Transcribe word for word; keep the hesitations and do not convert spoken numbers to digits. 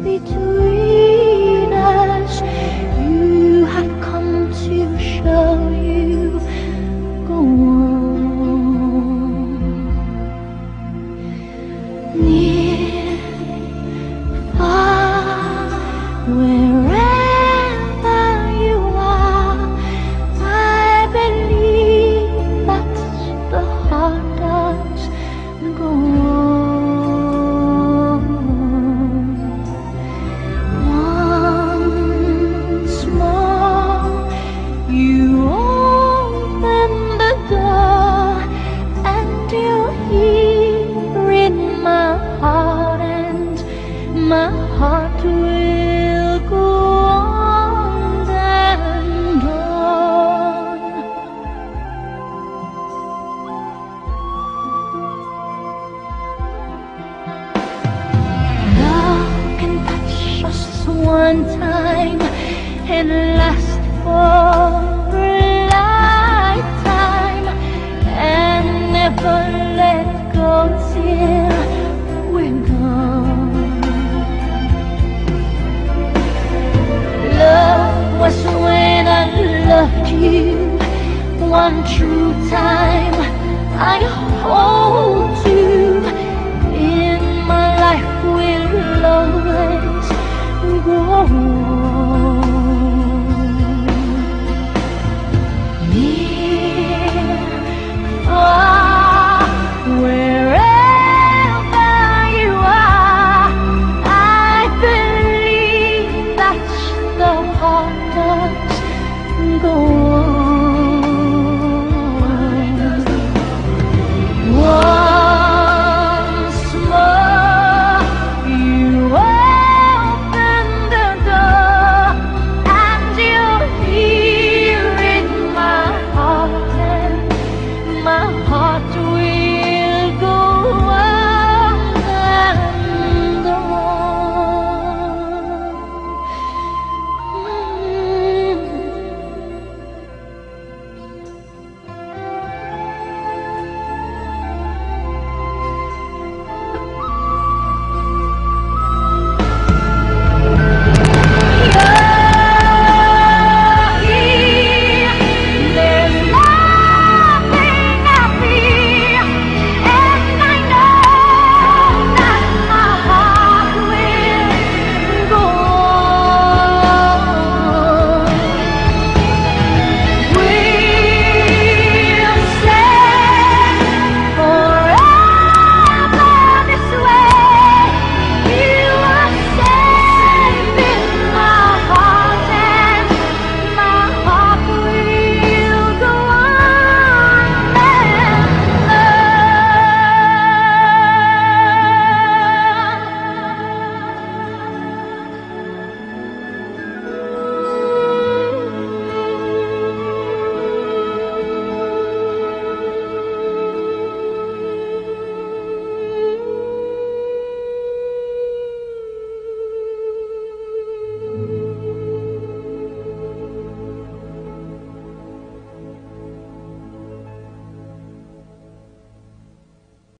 between us. You have come to show you go on. Near, far, wherever you are, I believe that the heart does go on. Once more, you open the door, and you hear in my heart, and my heart will go on and on. Love can touch us one time and last for a lifetime, and never let go till we're gone. Love was when I loved you one true time. I hold you in my life.